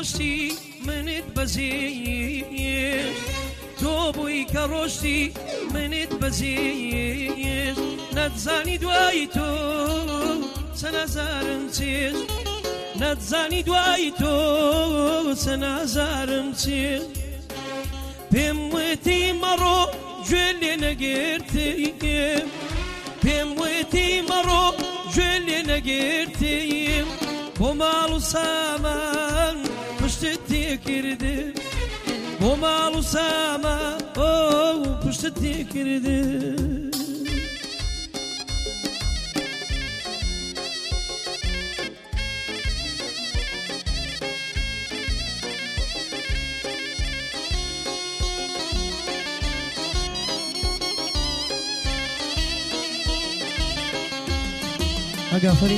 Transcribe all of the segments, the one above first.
كروشتي منت بزيش توبوي كروشتي منت بزيش نتزاني دوايتو سنازارمتيش نتزاني دوايتو سنازارمتيش بموتي مرو جولي نقرتي بموتي مرو جولي نقرتي ومالو سامان پشتتی کرده ومالو سامان پشتتی کرده أقافري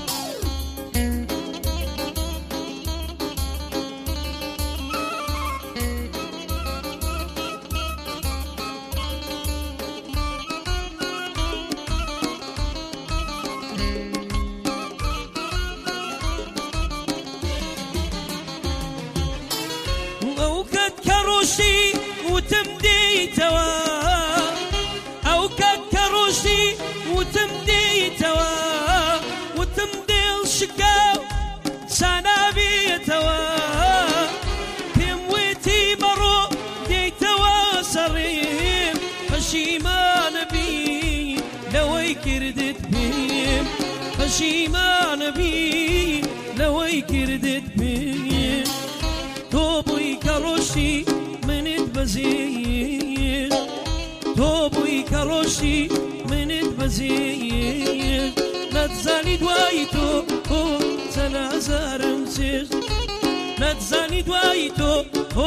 أوكد كروشي وتمدي توا أوكد كروشي وتمدي توا وتمدي الشقاو سنابي توا بموتي برو دي توا سريم خشيمان بي لوي كردت بيم خشيمان بي لوي كردت بيم توبوي كروشي منت بزيش توبوي كروشي منت بزيش نتزاني دوايتو سنازارمتيش نتزاني دوايتو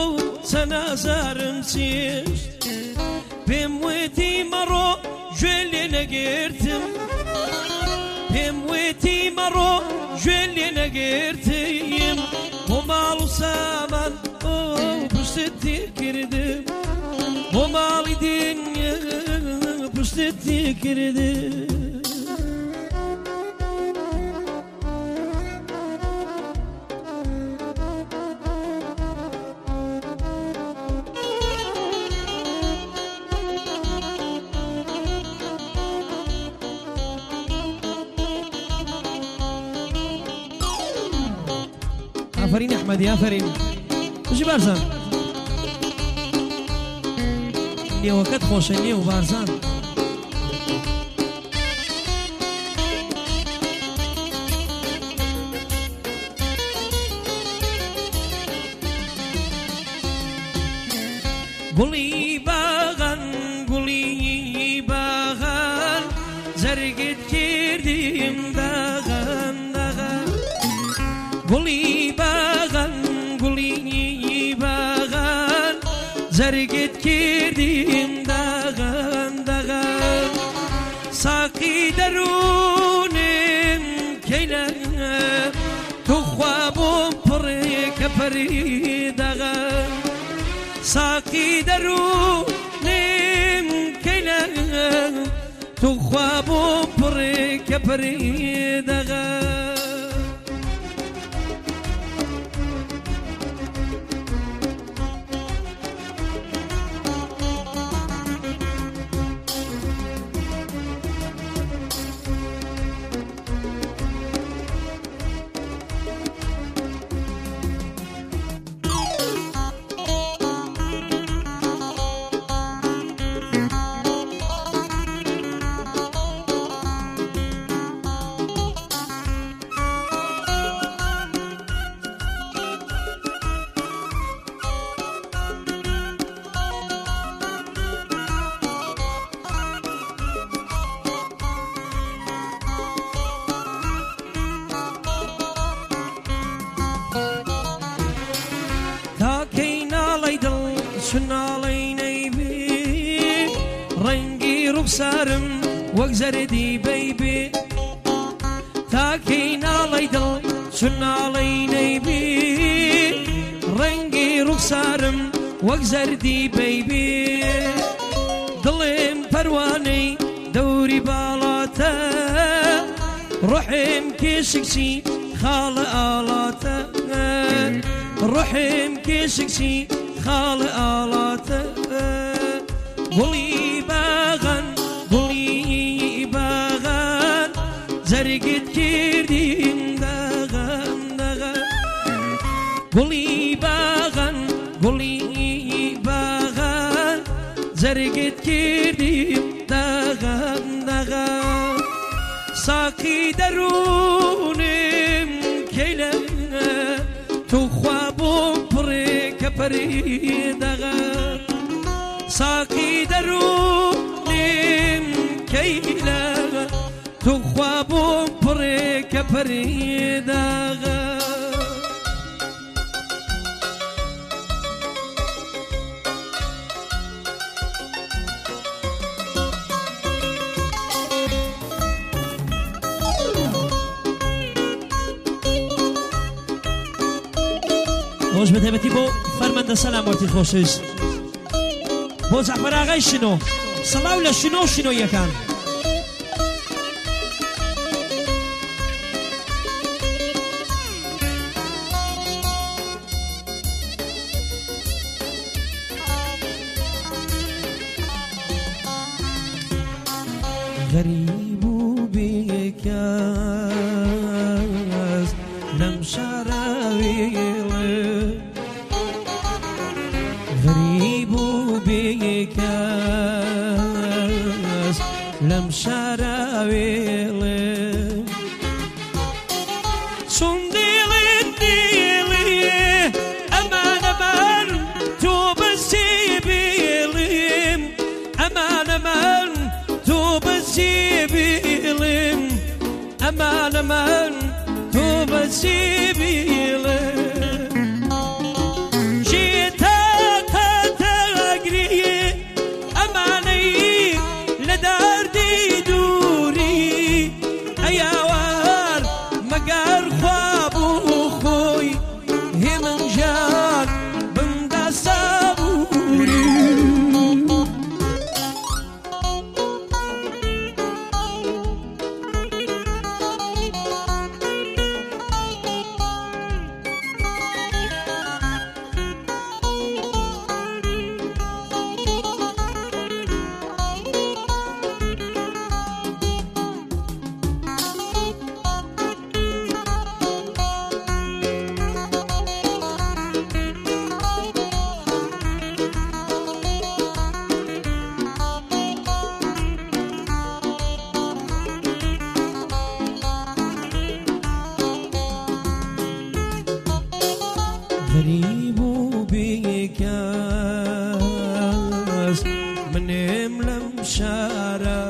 سنازارمتيش بموتي مرو جولي نقرتم بموتي مرو جولي نقرتم ومالو سامان پشتتی کرده ومالی دنیا پشتتی کرده آفرین احمدی آفرین بجی بارزان نیوەکەت خۆشە نێو بارزان گوڵی باغان گوڵی باغان زەرگت کردیم داغان داغان گوڵی باغان گوڵی باغان زەرگت کردیم داغان داغان ساقی دەروونم کەینە توخوا بۆم پڕێ کە پەری داغان ساقی دەروونم کەینە توخوا بۆم پڕێ کە پەری داغان شناليني رنگي رخسارم وەک زەردی بەیبێ تاکەی ناڵەی دڵ شناڵەی بێ ڕەنگی ڕوخسارم وەک زەردی بەیبێ دڵێم پەروانەی دەوری باڵاتە ڕوحێم کێشکچی خاڵە ئاڵاتە روحم كشكشي خال آلاته قولي باغن قولي باغن زرقت كردين داغن داغن قولي باغن قولي باغن زرقت كردين داغن داغن ساقي درونم كيلم تخوابم بريك بريدغن ساقي درونم كيلم تخوابم بريك بريدغن خوش بتهبتی بو فرمانده سلامتی خوشش بو زعفر آغای شنو صلاو لشنو شنو یکن غريب بك لم شراوي غريب بك لم شراوي صنديل الديلي أمان أمان توب السبيلم أمان أمان توب السبيلم أمان أمان توب السبيلم غريب بك من لم شارع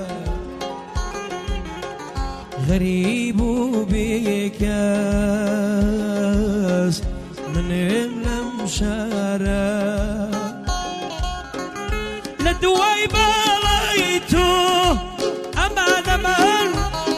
غريب بك من لم شارع لدواي بلايتو أمان أمان